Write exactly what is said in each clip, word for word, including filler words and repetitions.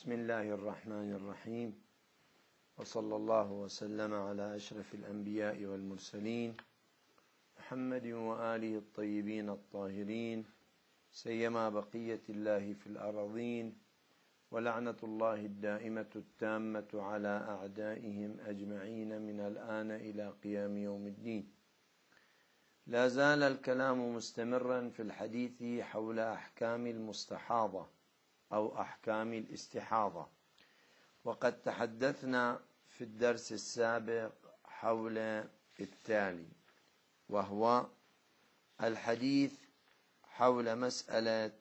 بسم الله الرحمن الرحيم، وصلى الله وسلم على أشرف الأنبياء والمرسلين محمد وآله الطيبين الطاهرين، سيما بقية الله في الأراضين، ولعنة الله الدائمة التامة على أعدائهم أجمعين من الآن إلى قيام يوم الدين. لا زال الكلام مستمرا في الحديث حول أحكام المستحاضة أو أحكام الاستحاضة، وقد تحدثنا في الدرس السابق حول التالي، وهو الحديث حول مسألة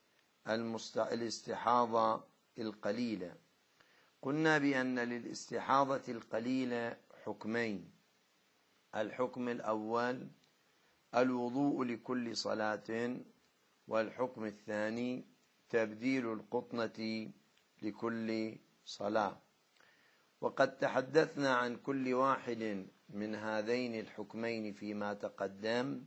الاستحاضة القليلة. قلنا بأن للاستحاضة القليلة حكمين: الحكم الأول الوضوء لكل صلاة، والحكم الثاني تبديل القطنة لكل صلاة. وقد تحدثنا عن كل واحد من هذين الحكمين فيما تقدم،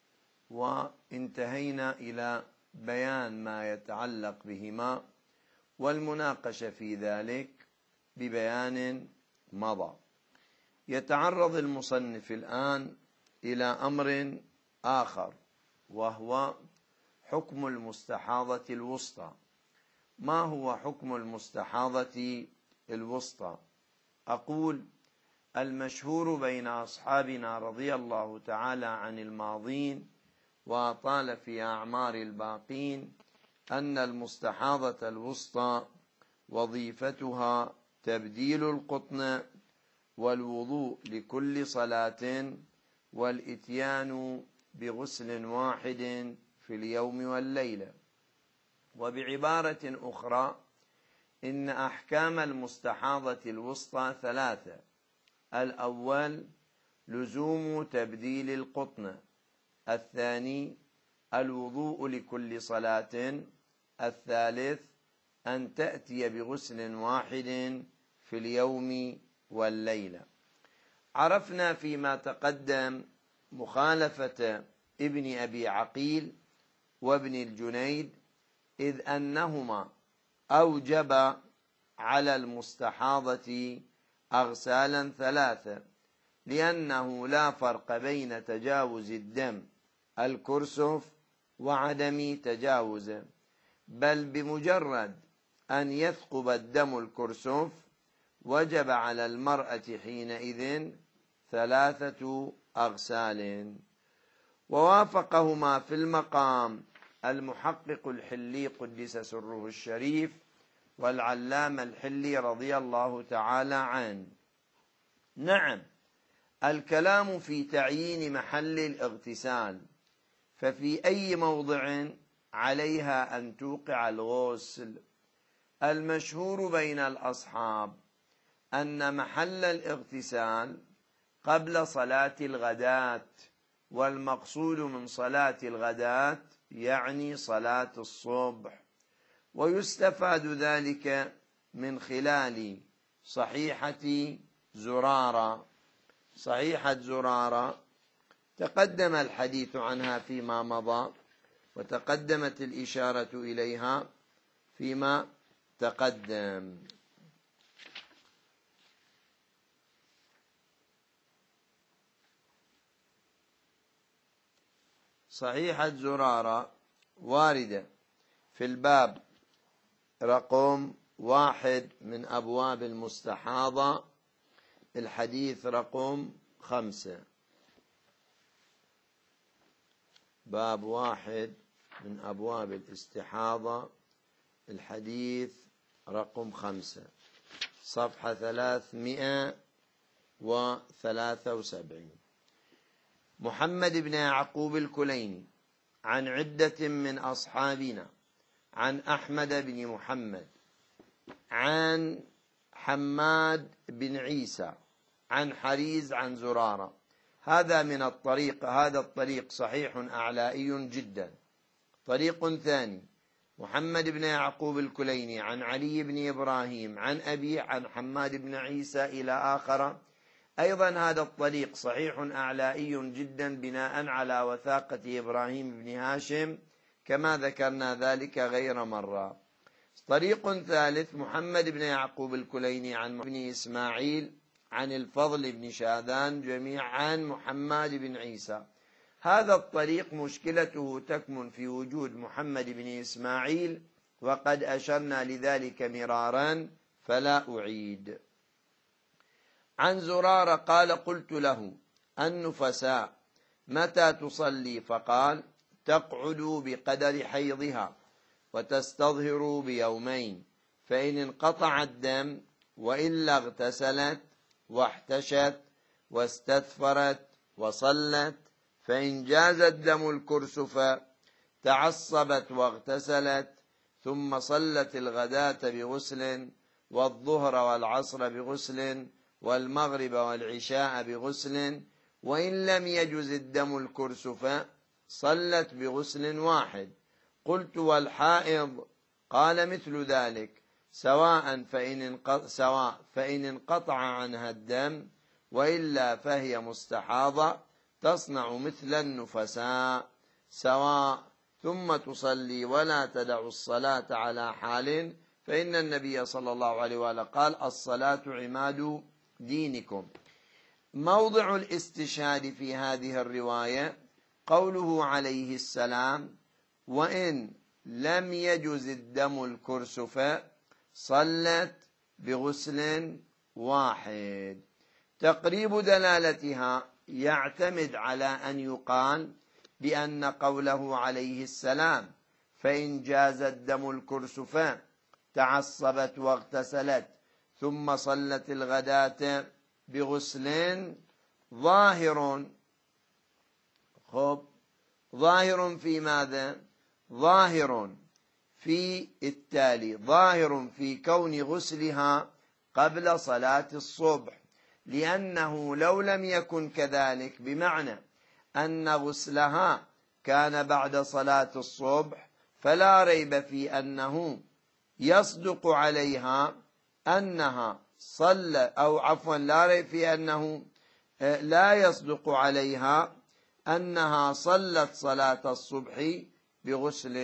وانتهينا إلى بيان ما يتعلق بهما والمناقشة في ذلك ببيان مضى. يتعرض المصنف الآن إلى أمر آخر، وهو حكم المستحاضة الوسطى. ما هو حكم المستحاضة الوسطى؟ أقول: المشهور بين أصحابنا رضي الله تعالى عن الماضين وطال في أعمار الباقين أن المستحاضة الوسطى وظيفتها تبديل القطن والوضوء لكل صلاة والإتيان بغسل واحد في اليوم والليلة. وبعبارة أخرى، إن أحكام المستحاضة الوسطى ثلاثة: الأول لزوم تبديل القطن، الثاني الوضوء لكل صلاة، الثالث أن تأتي بغسل واحد في اليوم والليلة. عرفنا فيما تقدم مخالفة ابن أبي عقيل وابن الجنيد، إذ أنهما أوجب على المستحاضة أغسالا ثلاثة، لأنه لا فرق بين تجاوز الدم الكرسف وعدم تجاوزه، بل بمجرد أن يثقب الدم الكرسف وجب على المرأة حينئذ ثلاثة أغسال. ووافقهما في المقام المحقق الحلي قدس سره الشريف والعلامة الحلي رضي الله تعالى عنه. نعم، الكلام في تعيين محل الاغتسال، ففي أي موضع عليها أن توقع الغسل. المشهور بين الأصحاب أن محل الاغتسال قبل صلاة الغداة، والمقصود من صلاة الغداة يعني صلاة الصبح. ويستفاد ذلك من خلال صحيحة زرارة. صحيحة زرارة تقدم الحديث عنها فيما مضى، وتقدمت الإشارة إليها فيما تقدم. صحيحة زرارة واردة في الباب رقم واحد من أبواب المستحاضة، الحديث رقم خمسة. باب واحد من أبواب الاستحاضة، الحديث رقم خمسة، صفحة ثلاثمائة وثلاثة وسبعين. محمد بن يعقوب الكليني عن عدة من أصحابنا عن أحمد بن محمد عن حماد بن عيسى عن حريز عن زرارة. هذا من الطريق، هذا الطريق صحيح أعلائي جدا. طريق ثاني: محمد بن يعقوب الكليني عن علي بن إبراهيم عن أبي عن حماد بن عيسى إلى آخر. أيضا هذا الطريق صحيح أعلائي جدا بناء على وثاقة إبراهيم بن هاشم، كما ذكرنا ذلك غير مرة. طريق ثالث محمد بن يعقوب الكليني عن بن إسماعيل عن الفضل بن شاذان جميعا عن محمد بن عيسى. هذا الطريق مشكلته تكمن في وجود محمد بن إسماعيل، وقد أشرنا لذلك مرارا فلا أعيد. عن زرارة قال: قلت له: النفساء متى تصلي؟ فقال: تقعد بقدر حيضها وتستظهر بيومين، فإن انقطع الدم وإلا اغتسلت واحتشت واستثفرت وصلت، فإن جاز الدم الكرسف تعصبت واغتسلت، ثم صلت الغداة بغسل والظهر والعصر بغسل والمغرب والعشاء بغسل، وإن لم يجز الدم الكرسف صلت بغسل واحد. قلت: والحائض؟ قال: مثل ذلك، سواء فإن سواء فإن انقطع عنها الدم وإلا فهي مستحاضة تصنع مثل النفساء سواء، ثم تصلي ولا تدع الصلاة على حال، فإن النبي صلى الله عليه وآله قال: الصلاة عماد دينكم. موضع الاستشهاد في هذه الرواية قوله عليه السلام: وإن لم يجز الدم الكرسف صلت بغسل واحد. تقريب دلالتها يعتمد على أن يقال بأن قوله عليه السلام: فإن جاز الدم الكرسف تعصبت واغتسلت ثم صلت الغداة بغسل، ظاهر خب ظاهر في ماذا؟ ظاهر في التالي، ظاهر في كون غسلها قبل صلاة الصبح، لأنه لو لم يكن كذلك بمعنى أن غسلها كان بعد صلاة الصبح فلا ريب في أنه يصدق عليها أنها صلى، أو عفوا لا ريب في أنه لا يصدق عليها أنها صلت صلاة الصبح بغسل.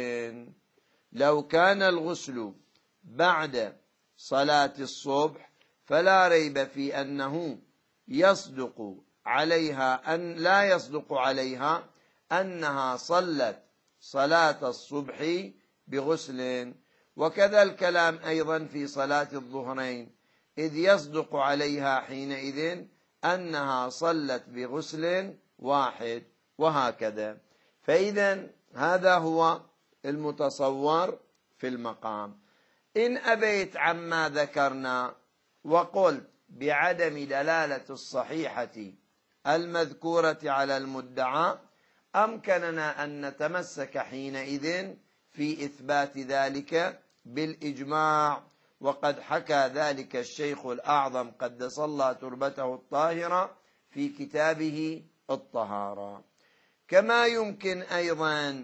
لو كان الغسل بعد صلاة الصبح فلا ريب في أنه يصدق عليها أن لا يصدق عليها أنها صلت صلاة الصبح بغسل. وكذا الكلام أيضا في صلاة الظهرين، إذ يصدق عليها حينئذ أنها صلت بغسل واحد، وهكذا. فإذا هذا هو المتصور في المقام. إن أبيت عما ذكرنا وقلت بعدم دلالة الصحيحة المذكورة على المدعى، أمكننا أن نتمسك حينئذ في إثبات ذلك بالإجماع، وقد حكى ذلك الشيخ الأعظم قدس الله تربته الطاهرة في كتابه الطهارة. كما يمكن أيضا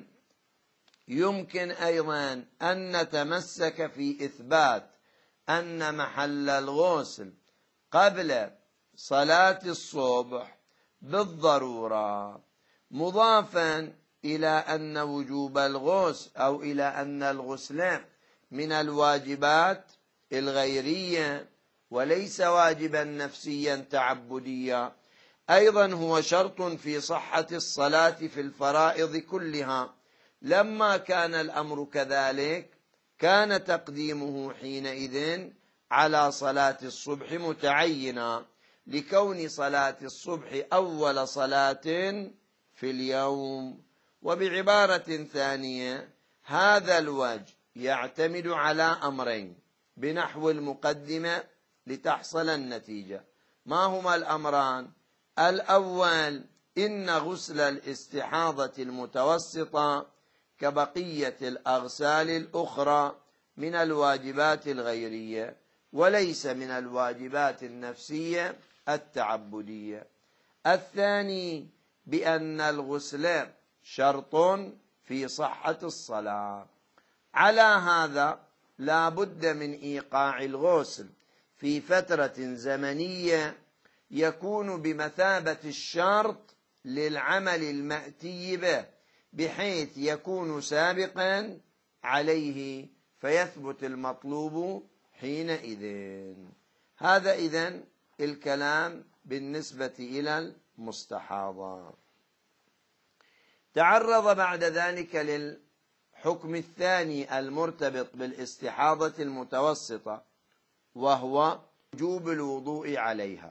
يمكن أيضا أن نتمسك في إثبات أن محل الغسل قبل صلاة الصبح بالضرورة، مضافا إلى أن وجوب الغسل أو إلى أن الغسل من الواجبات الغيرية وليس واجبا نفسيا تعبديا، أيضا هو شرط في صحة الصلاة في الفرائض كلها. لما كان الأمر كذلك كان تقديمه حينئذ على صلاة الصبح متعينا، لكون صلاة الصبح أول صلاة في اليوم. وبعبارة ثانية، هذا الوجه يعتمد على أمرين بنحو المقدمة لتحصل النتيجة. ما هما الأمران؟ الأول: إن غسل الاستحاضة المتوسطة كبقية الأغسال الأخرى من الواجبات الغيرية وليس من الواجبات النفسية التعبدية. الثاني: بأن الغسل شرط في صحة الصلاة. على هذا لا بد من إيقاع الغسل في فترة زمنية يكون بمثابة الشرط للعمل المأتي به، بحيث يكون سابقا عليه فيثبت المطلوب حينئذ. هذا إذن الكلام بالنسبة إلى المستحاضة. تعرض بعد ذلك للحكم الثاني المرتبط بالاستحاضة المتوسطة، وهو وجوب الوضوء عليها.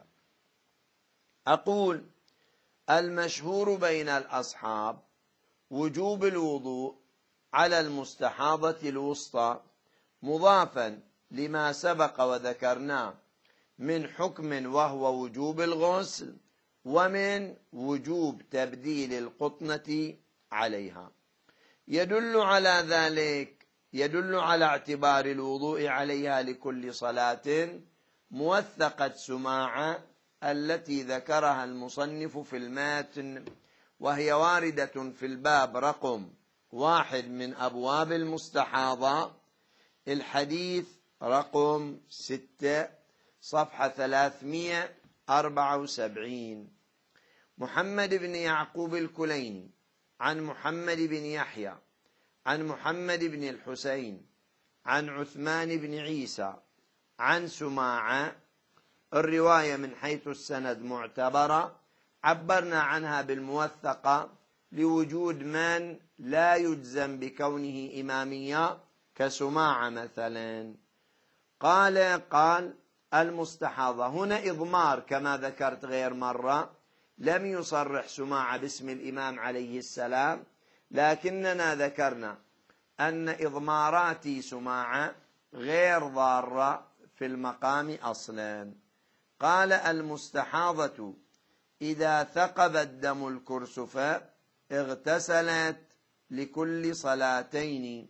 أقول المشهور بين الأصحاب وجوب الوضوء على المستحاضة الوسطى، مضافا لما سبق وذكرناه من حكم وهو وجوب الغسل ومن وجوب تبديل القطنة عليها. يدل على ذلك يدل على اعتبار الوضوء عليها لكل صلاة موثقة سماعة التي ذكرها المصنف في الماتن، وهي واردة في الباب رقم واحد من أبواب المستحاضة، الحديث رقم ستة صفحة ثلاثمائة وأربعة وسبعين. محمد بن يعقوب الكليني عن محمد بن يحيى عن محمد بن الحسين عن عثمان بن عيسى عن سماعة. الرواية من حيث السند معتبرة، عبرنا عنها بالموثقة لوجود من لا يجزم بكونه إمامية كسماعة مثلا. قال قال المستحاضة هنا إضمار كما ذكرت غير مرة، لم يصرح سماعة باسم الإمام عليه السلام، لكننا ذكرنا أن إضمارات سماعة غير ضارة في المقام أصلا. قال المستحاضة إذا ثقب الدم الكرسف اغتسلت لكل صلاتين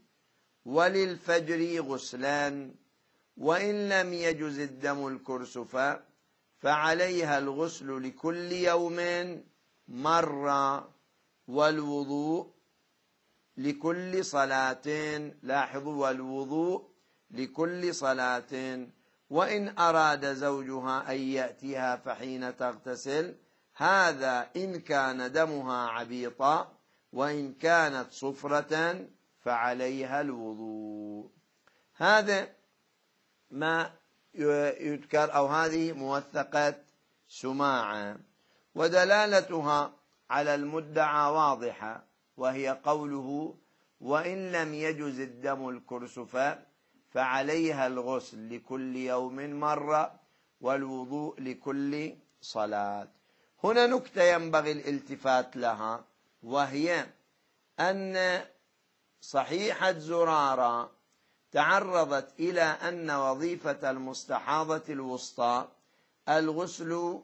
وللفجر غسلان، وإن لم يجز الدم الكرسف فعليها الغسل لكل يوم مرة والوضوء لكل صلاة. لاحظوا، والوضوء لكل صلاة. وإن أراد زوجها أن يأتيها فحين تغتسل، هذا إن كان دمها عبيطا، وإن كانت صفرة فعليها الوضوء. هذا ما يذكر، أو هذه موثقة سماعة، ودلالتها على المدعى واضحة، وهي قوله وإن لم يجز الدم الكرسف فعليها الغسل لكل يوم مرة والوضوء لكل صلاة. هنا نكتة ينبغي الالتفات لها، وهي أن صحيحة زرارة تعرضت إلى أن وظيفة المستحاضة الوسطى الغسل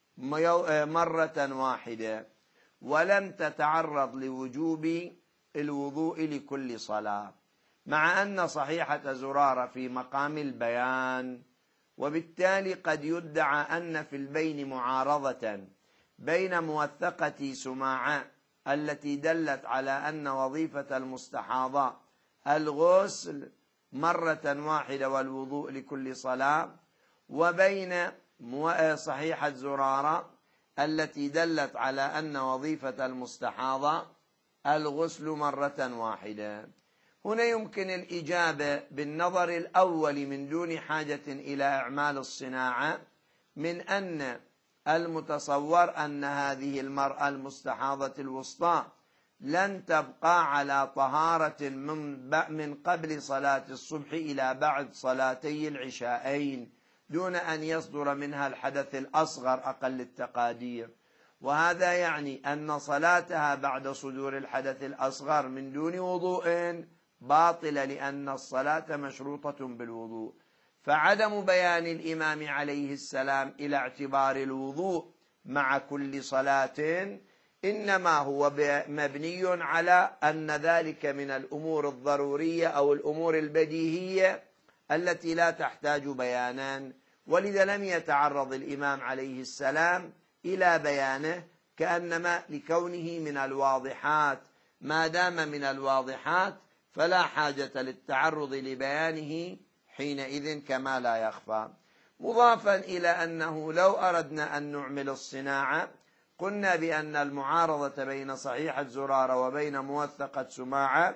مرة واحدة، ولم تتعرض لوجوب الوضوء لكل صلاة، مع أن صحيحة زرارة في مقام البيان. وبالتالي قد يدعى أن في البين معارضة بين موثقة سماعة التي دلت على أن وظيفة المستحاضة الغسل مرة واحدة والوضوء لكل صلاة، وبين صحيحة زرارة التي دلت على أن وظيفة المستحاضة الغسل مرة واحدة. هنا يمكن الإجابة بالنظر الأول من دون حاجة إلى إعمال الصناعة، من أن المتصور أن هذه المرأة المستحاضة الوسطى لن تبقى على طهارة من قبل صلاة الصبح إلى بعد صلاتي العشاءين دون أن يصدر منها الحدث الأصغر أقل التقادير، وهذا يعني أن صلاتها بعد صدور الحدث الأصغر من دون وضوء باطلة، لأن الصلاة مشروطة بالوضوء. فعدم بيان الإمام عليه السلام إلى اعتبار الوضوء مع كل صلاة إنما هو مبني على أن ذلك من الأمور الضرورية أو الأمور البديهية التي لا تحتاج بيانا، ولذا لم يتعرض الإمام عليه السلام إلى بيانه، كأنما لكونه من الواضحات. ما دام من الواضحات فلا حاجة للتعرض لبيانه حينئذ كما لا يخفى. مضافا إلى أنه لو أردنا أن نعمل الصناعة قلنا بأن المعارضة بين صحيحة زرارة وبين موثقة سماعة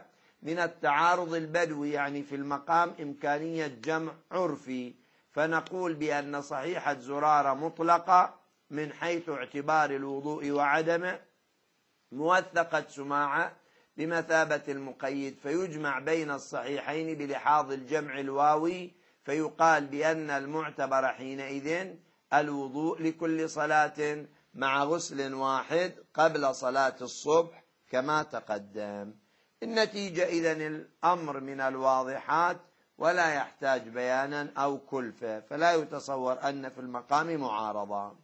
من التعارض البدوي، يعني في المقام إمكانية جمع عرفي، فنقول بأن صحيحة زرارة مطلقة من حيث اعتبار الوضوء وعدمه، موثقة سماعة بمثابة المقيد، فيجمع بين الصحيحين بلحاظ الجمع الواوي، فيقال بأن المعتبر حينئذ الوضوء لكل صلاة مع غسل واحد قبل صلاة الصبح كما تقدم. النتيجة إذن الأمر من الواضحات ولا يحتاج بيانا أو كلفة، فلا يتصور أن في المقام معارضة.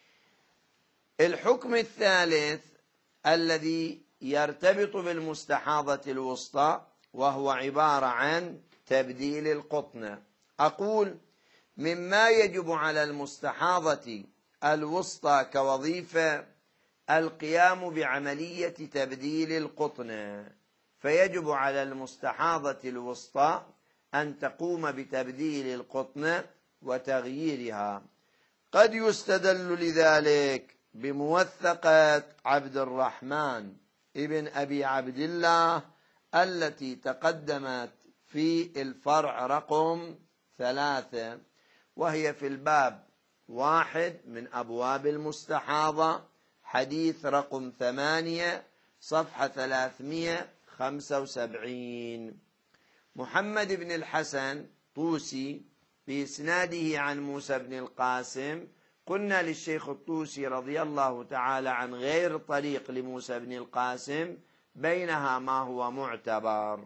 الحكم الثالث الذي يرتبط بالمستحاضة الوسطى وهو عبارة عن تبديل القطن. أقول مما يجب على المستحاضة الوسطى كوظيفة القيام بعملية تبديل القطن، فيجب على المستحاضة الوسطى أن تقوم بتبديل القطن وتغييرها. قد يستدل لذلك بموثقة عبد الرحمن ابن أبي عبد الله التي تقدمت في الفرع رقم ثلاثة، وهي في الباب واحد من أبواب المستحاضة، حديث رقم ثمانية، صفحة ثلاثمائة وخمسة وسبعين. محمد بن الحسن طوسي بإسناده عن موسى بن القاسم. قلنا للشيخ الطوسي رضي الله تعالى عن غير طريق لموسى بن القاسم، بينها ما هو معتبر.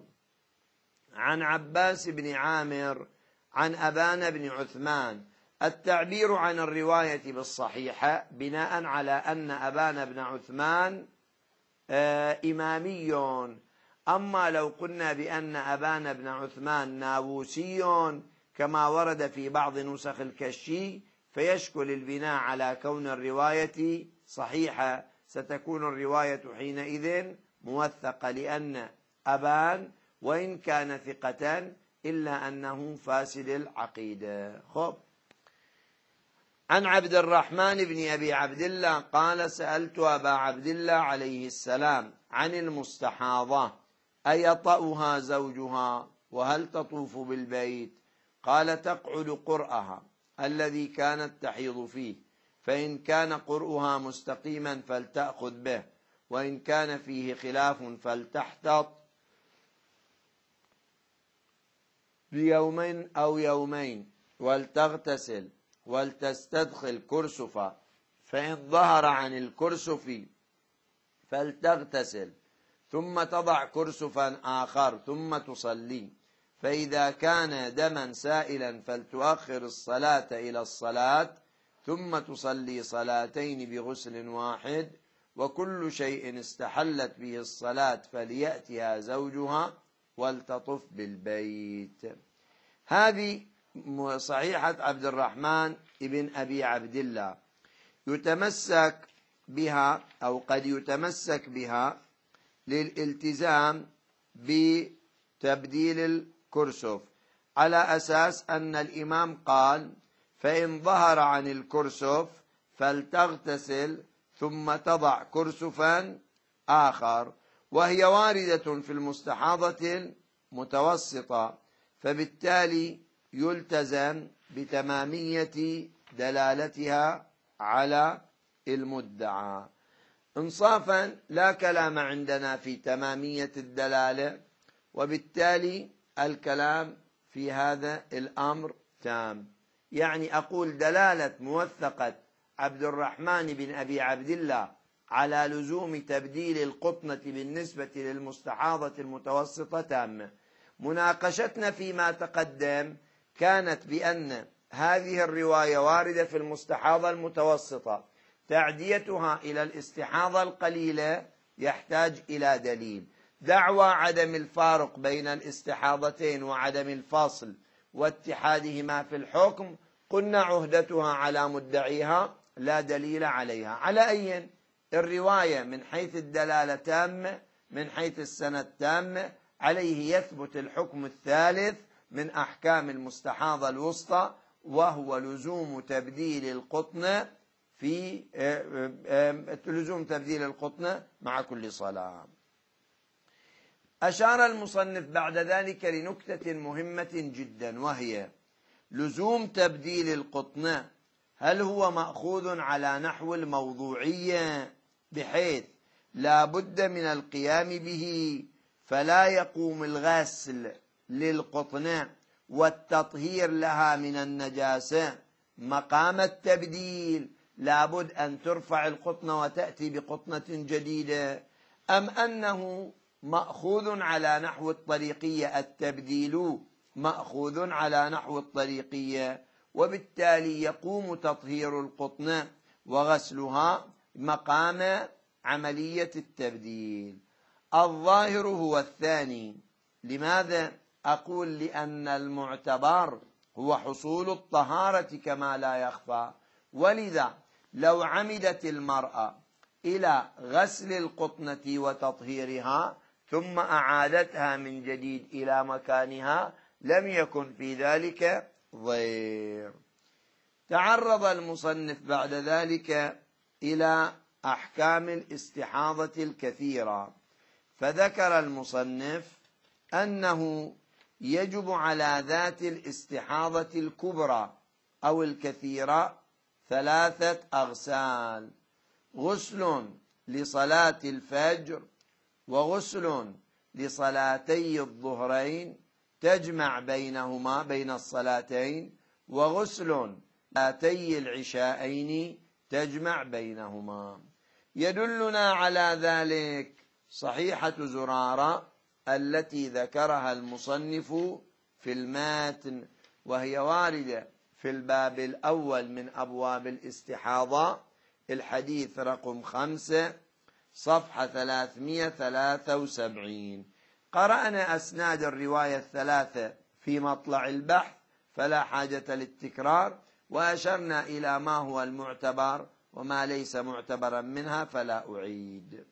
عن عباس بن عامر عن أبان بن عثمان. التعبير عن الرواية بالصحيحة بناء على أن أبان بن عثمان إمامي، أما لو قلنا بأن أبان بن عثمان ناووسي كما ورد في بعض نسخ الكشي، فيشكل البناء على كون الرواية صحيحة، ستكون الرواية حينئذ موثقة، لأن أبان وإن كان ثقة إلا أنه فاسد العقيدة. خب. عن عبد الرحمن بن أبي عبد الله قال: سألت أبا عبد الله عليه السلام عن المستحاضة أيطأها زوجها وهل تطوف بالبيت؟ قال: تقعد قرأها الذي كانت تحيض فيه، فإن كان قرؤها مستقيما فلتأخذ به، وإن كان فيه خلاف فلتحتط بيومين أو يومين، ولتغتسل ولتستدخل كرسفا، فإن ظهر عن الكرسف فلتغتسل ثم تضع كرسفا آخر ثم تصلي، فإذا كان دما سائلا فلتؤخر الصلاة إلى الصلاة ثم تصلي صلاتين بغسل واحد، وكل شيء استحلت به الصلاة فليأتها زوجها ولتطف بالبيت. هذه صحيحة عبد الرحمن ابن أبي عبد الله، يتمسك بها أو قد يتمسك بها للالتزام بتبديل الكرسف، على أساس أن الإمام قال: فإن ظهر عن الكرسف فلتغتسل ثم تضع كرسفا آخر، وهي واردة في المستحاضة المتوسطة، فبالتالي يلتزم بتمامية دلالتها على المدعى. انصافا لا كلام عندنا في تمامية الدلالة، وبالتالي الكلام في هذا الأمر تام. يعني أقول دلالة موثقة عبد الرحمن بن أبي عبد الله على لزوم تبديل القطنة بالنسبة للمستحاضة المتوسطة تامة. مناقشتنا فيما تقدم كانت بأن هذه الرواية واردة في المستحاضة المتوسطة، تعديتها إلى الاستحاضة القليلة يحتاج إلى دليل. دعوى عدم الفارق بين الاستحاضتين وعدم الفاصل واتحادهما في الحكم، قلنا عهدتها على مدعيها لا دليل عليها. على أي الرواية من حيث الدلالة تامة، من حيث السند تامة، عليه يثبت الحكم الثالث من أحكام المستحاضة الوسطى، وهو لزوم تبديل القطن في لزوم تبديل القطن مع كل صلاة. أشار المصنف بعد ذلك لنكتة مهمة جدا، وهي لزوم تبديل القطن هل هو مأخوذ على نحو الموضوعية بحيث لا بد من القيام به، فلا يقوم الغسل للقطن والتطهير لها من النجاسة مقام التبديل، لابد أن ترفع القطن وتأتي بقطنة جديدة، أم أنه مأخوذ على نحو الطريقية، التبديل مأخوذ على نحو الطريقية، وبالتالي يقوم تطهير القطن وغسلها مقام عملية التبديل. الظاهر هو الثاني. لماذا؟ أقول لأن المعتبر هو حصول الطهارة كما لا يخفى، ولذا لو عمدت المرأة إلى غسل القطنة وتطهيرها ثم أعادتها من جديد إلى مكانها لم يكن في ذلك ضير. تعرض المصنف بعد ذلك إلى أحكام الاستحاضة الكثيرة، فذكر المصنف أنه يجب على ذات الاستحاضة الكبرى أو الكثيرة ثلاثة أغسال: غسل لصلاة الفجر، وغسل لصلاتي الظهرين تجمع بينهما بين الصلاتين، وغسل لصلاتي العشاءين تجمع بينهما. يدلنا على ذلك صحيحة زرارة التي ذكرها المصنف في الماتن، وهي واردة في الباب الأول من أبواب الاستحاضة، الحديث رقم خمسة صفحة ثلاثمئة وثلاثة وسبعين. قرأنا أسناد الرواية الثلاثة في مطلع البحث فلا حاجة للتكرار، وأشرنا إلى ما هو المعتبر وما ليس معتبرا منها فلا أعيد.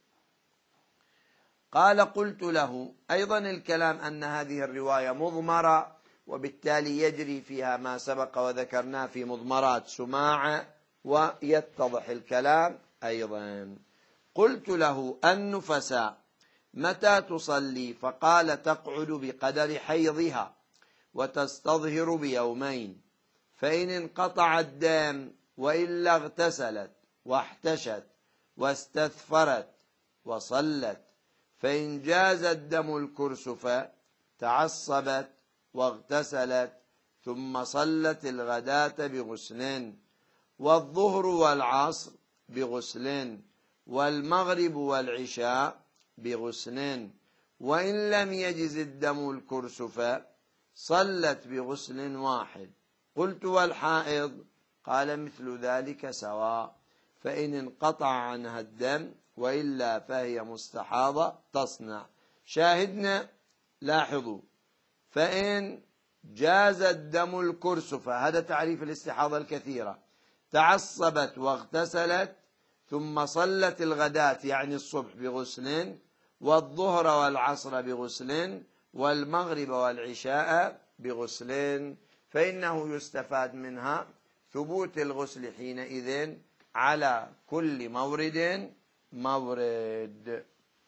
قال: قلت له أيضا الكلام أن هذه الرواية مضمرة، وبالتالي يجري فيها ما سبق وذكرناه في مضمرات سماعة، ويتضح الكلام أيضا. قلت له: النفساء متى تصلي؟ فقال: تقعد بقدر حيضها وتستظهر بيومين، فإن انقطع الدم وإلا اغتسلت واحتشت واستثفرت وصلت، فإن جاز الدم الكرسف تعصبت واغتسلت ثم صلت الغداة بغسل، والظهر والعصر بغسل، والمغرب والعشاء بغسل، وإن لم يجز الدم الكرسف صلت بغسل واحد. قلت: والحائض؟ قال: مثل ذلك سواء، فإن انقطع عنها الدم وإلا فهي مستحاضة تصنع. شاهدنا، لاحظوا، فإن جاز الدم الكرسف، هذا تعريف الاستحاضة الكثيرة، تعصبت واغتسلت ثم صلت الغداة يعني الصبح بغسل، والظهر والعصر بغسل، والمغرب والعشاء بغسل، فإنه يستفاد منها ثبوت الغسل حينئذ على كل مورد مورد.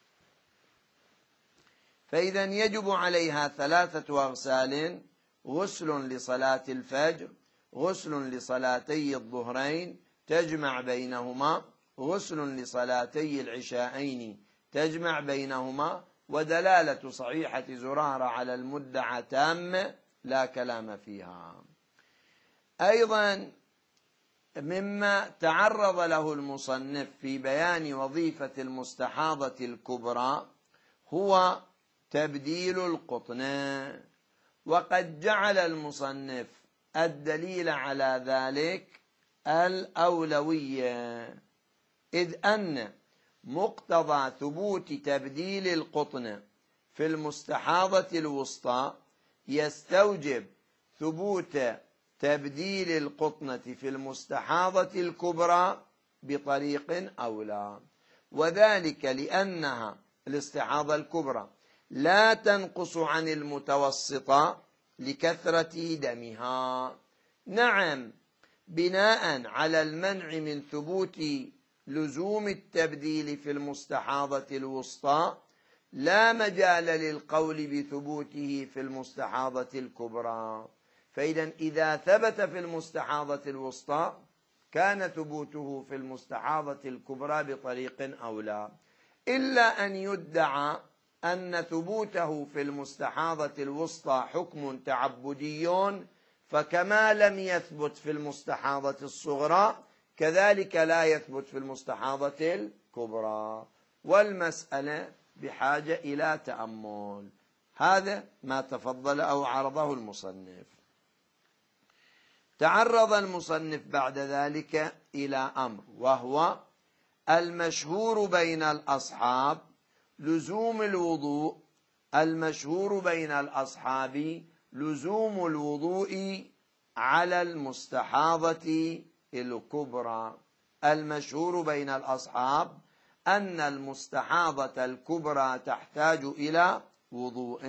فإذا يجب عليها ثلاثة أغسال: غسل لصلاة الفجر، غسل لصلاتي الظهرين تجمع بينهما، غسل لصلاتي العشاءين تجمع بينهما. ودلالة صحيحة زرارة على المدعى تامة لا كلام فيها. أيضا مما تعرض له المصنف في بيان وظيفة المستحاضة الكبرى هو تبديل القطن، وقد جعل المصنف الدليل على ذلك الأولوية، إذ أن مقتضى ثبوت تبديل القطن في المستحاضة الوسطى يستوجب ثبوت تبديل القطنة في المستحاضة الكبرى بطريق أولى، وذلك لأنها الاستحاضة الكبرى لا تنقص عن المتوسطة لكثرة دمها. نعم، بناء على المنع من ثبوت لزوم التبديل في المستحاضة الوسطى لا مجال للقول بثبوته في المستحاضة الكبرى. فإذا إذا ثبت في المستحاضة الوسطى كان ثبوته في المستحاضة الكبرى بطريق أولى، إلا أن يدعى أن ثبوته في المستحاضة الوسطى حكم تعبدي، فكما لم يثبت في المستحاضة الصغرى كذلك لا يثبت في المستحاضة الكبرى، والمسألة بحاجة إلى تأمل. هذا ما تفضل أو عرضه المصنف. تعرض المصنف بعد ذلك إلى أمر، وهو المشهور بين الأصحاب لزوم الوضوء المشهور بين الأصحاب لزوم الوضوء على المستحاضة الكبرى. المشهور بين الأصحاب أن المستحاضة الكبرى تحتاج إلى وضوء.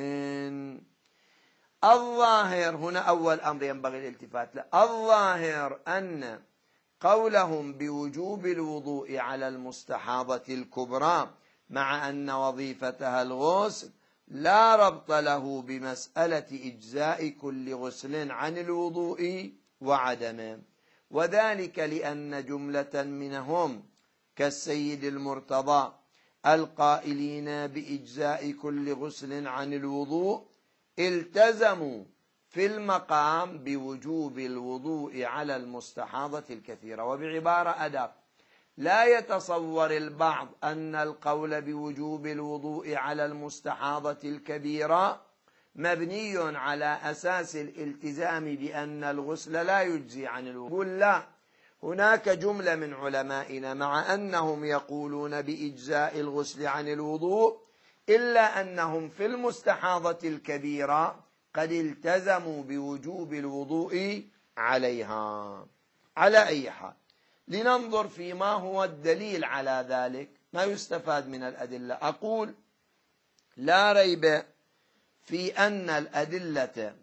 الظاهر هنا أول أمر ينبغي الالتفات له، الظاهر أن قولهم بوجوب الوضوء على المستحاضة الكبرى مع أن وظيفتها الغسل لا ربط له بمسألة إجزاء كل غسل عن الوضوء وعدمه، وذلك لأن جملة منهم كالسيد المرتضى القائلين بإجزاء كل غسل عن الوضوء التزموا في المقام بوجوب الوضوء على المستحاضة الكثيرة. وبعبارة أدق، لا يتصور البعض أن القول بوجوب الوضوء على المستحاضة الكبيرة مبني على أساس الالتزام بأن الغسل لا يجزي عن الوضوء. لا، هناك جملة من علمائنا مع أنهم يقولون بإجزاء الغسل عن الوضوء إلا أنهم في المستحاضة الكبيرة قد التزموا بوجوب الوضوء عليها. على أي حال، لننظر فيما هو الدليل على ذلك، ما يستفاد من الأدلة. أقول لا ريب في أن الأدلة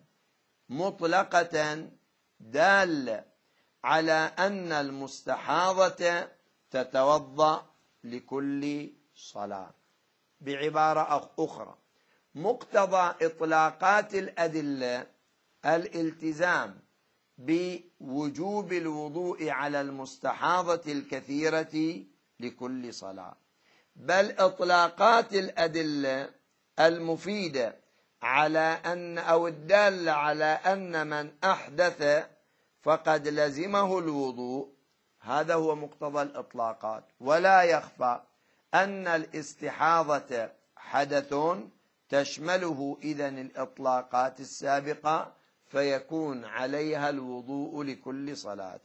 مطلقة دالة على أن المستحاضة تتوضأ لكل صلاة. بعبارة أخرى، مقتضى إطلاقات الأدلة الالتزام بوجوب الوضوء على المستحاضة الكثيرة لكل صلاة، بل إطلاقات الأدلة المفيدة على أن أو الدالة على أن من أحدث فقد لزمه الوضوء، هذا هو مقتضى الإطلاقات. ولا يخفى أن الاستحاضة حدث تشمله إذن الإطلاقات السابقة، فيكون عليها الوضوء لكل صلاة.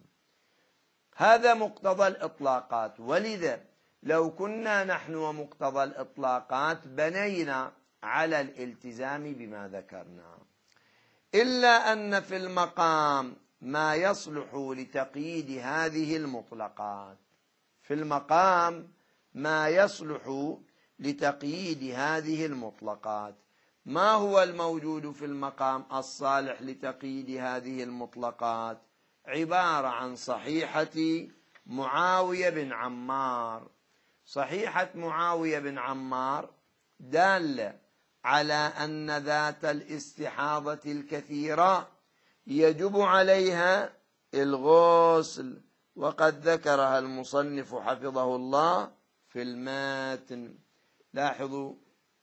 هذا مقتضى الإطلاقات. ولذا لو كنا نحن ومقتضى الإطلاقات بنينا على الالتزام بما ذكرنا، إلا أن في المقام ما يصلح لتقييد هذه المطلقات. في المقام ما يصلح لتقييد هذه المطلقات. ما هو الموجود في المقام الصالح لتقييد هذه المطلقات؟ عبارة عن صحيحة معاوية بن عمار. صحيحة معاوية بن عمار دالة على أن ذات الاستحاضة الكثيرة يجب عليها الغسل، وقد ذكرها المصنف حفظه الله في الماتن. لاحظوا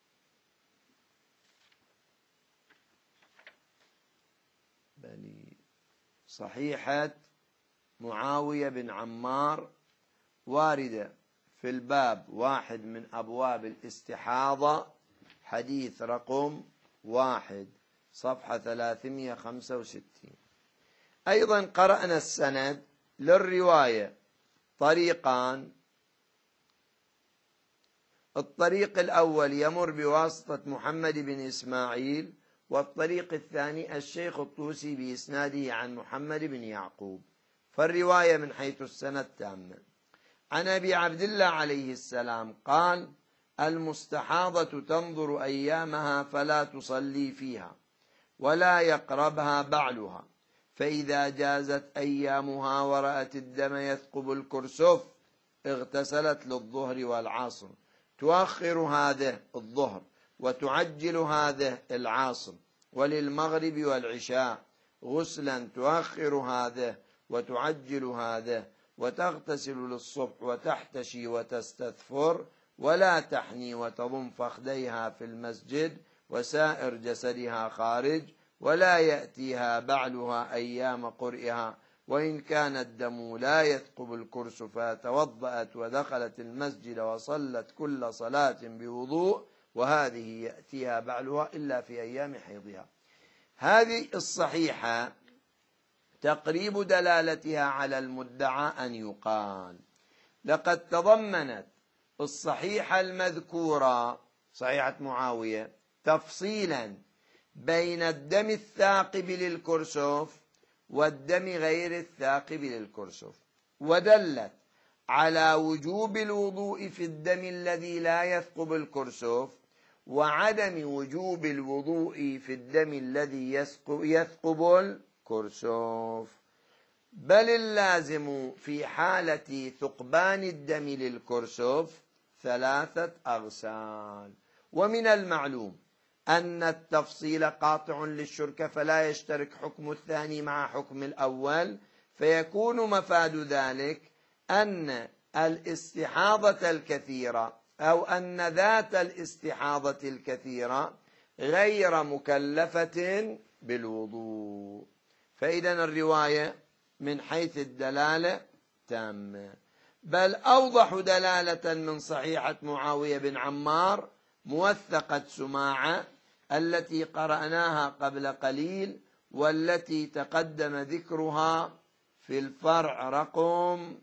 صحيحة معاوية بن عمار واردة في الباب واحد من أبواب الاستحاضة، حديث رقم واحد صفحة ثلاثمئة وخمسة وستين. أيضا قرأنا السند للرواية طريقان. الطريق الأول يمر بواسطة محمد بن إسماعيل، والطريق الثاني الشيخ الطوسي بإسناده عن محمد بن يعقوب. فالرواية من حيث السند تامة. عن أبي عبد الله عليه السلام قال: المستحاضة تنظر أيامها فلا تصلي فيها ولا يقربها بعلها، فإذا جازت أيامها ورأت الدم يثقب الكرسف اغتسلت للظهر والعصر، تؤخر هذا الظهر وتعجل هذا العصر، وللمغرب والعشاء غسلا تؤخر هذا وتعجل هذا، وتغتسل للصبح وتحتشي وتستثفر، ولا تحني وتضم فخذيها في المسجد وسائر جسدها خارج، ولا يأتيها بعلها أيام قرئها، وإن كان الدم لا يثقب الكرس فتوضأت ودخلت المسجد وصلت كل صلاة بوضوء، وهذه يأتيها بعلها إلا في أيام حيضها. هذه الصحيحة تقريب دلالتها على المدعى أن يقال لقد تضمنت الصحيحة المذكورة صحيحة معاوية تفصيلا بين الدم الثاقب للكرسف والدم غير الثاقب للكرسف، ودلت على وجوب الوضوء في الدم الذي لا يثقب الكرسف، وعدم وجوب الوضوء في الدم الذي يثقب الكرسف، بل اللازم في حالة ثقبان الدم للكرسف ثلاثة أغسال. ومن المعلوم أن التفصيل قاطع للشركة، فلا يشترك حكم الثاني مع حكم الأول، فيكون مفاد ذلك أن الاستحاضة الكثيرة أو أن ذات الاستحاضة الكثيرة غير مكلفة بالوضوء. فإذا الرواية من حيث الدلالة تامة، بل أوضح دلالة من صحيحة معاوية بن عمار موثقة سماعة التي قرأناها قبل قليل، والتي تقدم ذكرها في الفرع رقم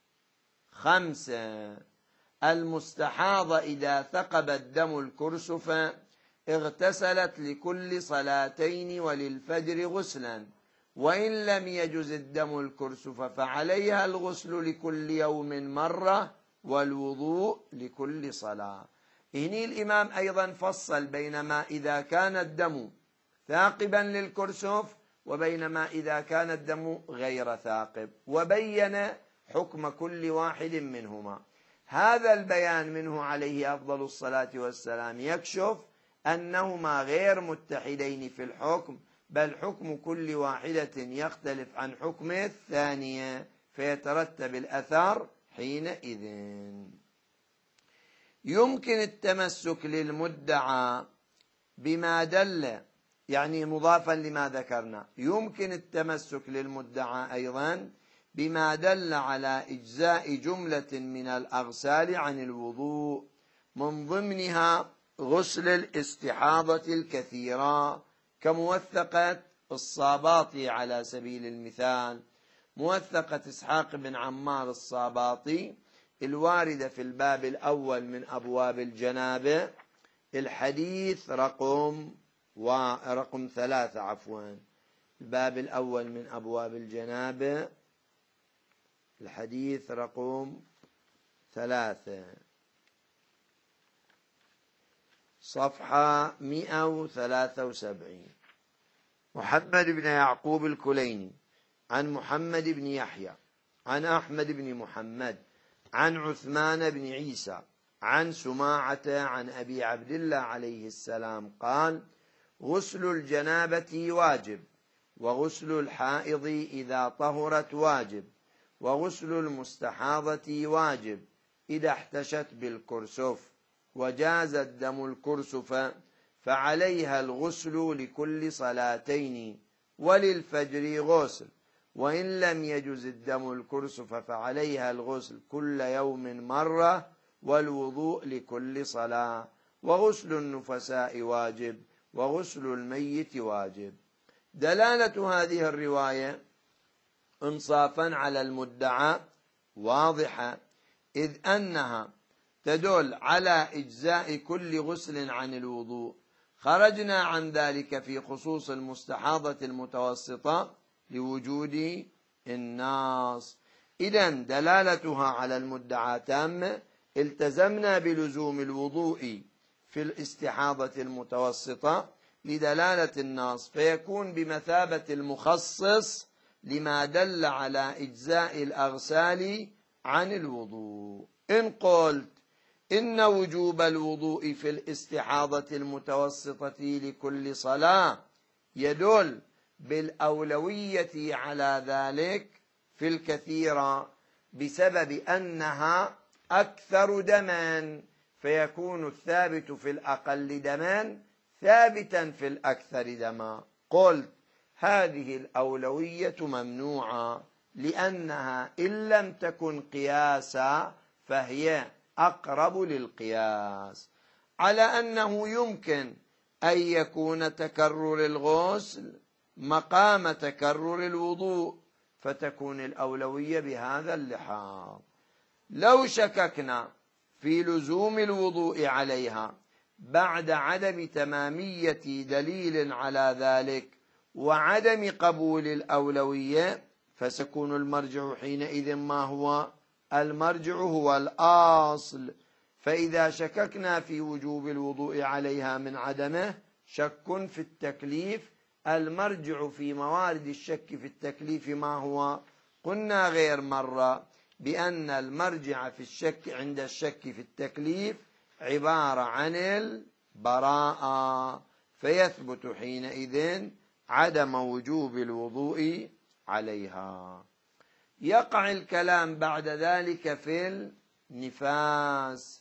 خمسة. المستحاضة إذا ثقب الدم الكرسف اغتسلت لكل صلاتين وللفجر غسلا، وإن لم يجز الدم الكرسف فعليها الغسل لكل يوم مرة والوضوء لكل صلاة. هنا الإمام أيضا فصل بينما إذا كان الدم ثاقبا للكرسف وبينما إذا كان الدم غير ثاقب، وبين حكم كل واحد منهما. هذا البيان منه عليه أفضل الصلاة والسلام يكشف أنهما غير متحدين في الحكم، بل حكم كل واحدة يختلف عن حكم الثانية، فيترتب الأثر حينئذ. يمكن التمسك للمدعى بما دل، يعني مضافا لما ذكرنا، يمكن التمسك للمدعى أيضا بما دل على إجزاء جملة من الأغسال عن الوضوء، من ضمنها غسل الاستحاضة الكثيرة كموثقة الصاباطي على سبيل المثال، موثقة إسحاق بن عمار الصاباطي الواردة في الباب الأول من أبواب الجنابة، الحديث رقم ورقم ثلاثة عفوا الباب الأول من أبواب الجنابة الحديث رقم ثلاثة صفحة مئة وثلاثة وسبعين. محمد بن يعقوب الكليني عن محمد بن يحيى عن أحمد بن محمد عن عثمان بن عيسى عن سماعة عن أبي عبد الله عليه السلام قال: غسل الجنابة واجب، وغسل الحائض إذا طهرت واجب، وغسل المستحاضة واجب إذا احتشت بالكرسف، وجاز الدم الكرسف فعليها الغسل لكل صلاتين، وللفجر غسل، وإن لم يجز الدم الكرسف فعليها الغسل كل يوم مرة، والوضوء لكل صلاة، وغسل النفساء واجب، وغسل الميت واجب. دلالة هذه الرواية انصافا على المدعى واضحة، إذ أنها تدل على إجزاء كل غسل عن الوضوء. خرجنا عن ذلك في خصوص المستحاضة المتوسطة لوجود الناس. إذن دلالتها على المدعى تامة، التزمنا بلزوم الوضوء في الاستحاضة المتوسطة لدلالة النص، فيكون بمثابة المخصص لما دل على إجزاء الأغسال عن الوضوء. إن قلت إن وجوب الوضوء في الاستحاضة المتوسطة لكل صلاة يدل بالأولوية على ذلك في الكثير بسبب أنها أكثر دما، فيكون الثابت في الأقل دما ثابتا في الأكثر دما. قلت هذه الأولوية ممنوعة لأنها إن لم تكن قياسا فهي أقرب للقياس، على أنه يمكن أن يكون تكرر الغسل مقام تكرر الوضوء، فتكون الأولوية بهذا اللحاظ. لو شككنا في لزوم الوضوء عليها بعد عدم تمامية دليل على ذلك وعدم قبول الأولوية، فسيكون المرجع حينئذ ما هو؟ المرجع هو الأصل. فإذا شككنا في وجوب الوضوء عليها من عدمه شك في التكليف، المرجع في موارد الشك في التكليف ما هو؟ قلنا غير مرة بأن المرجع في الشك عند الشك في التكليف عبارة عن البراءة، فيثبت حينئذ عدم وجوب الوضوء عليها. يقع الكلام بعد ذلك في النفاس.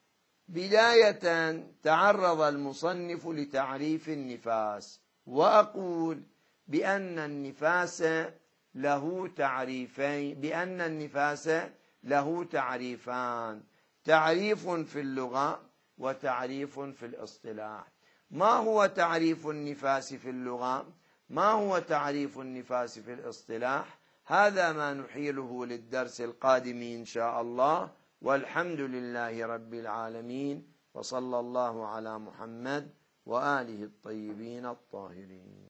بداية تعرض المصنف لتعريف النفاس، وأقول بأن النفاس له تعريفين بأن النفاس له تعريفان، تعريف في اللغة وتعريف في الاصطلاح. ما هو تعريف النفاس في اللغة؟ ما هو تعريف النفاس في الاصطلاح؟ هذا ما نحيله للدرس القادم إن شاء الله، والحمد لله رب العالمين، وصلى الله على محمد وآله الطيبين الطاهرين.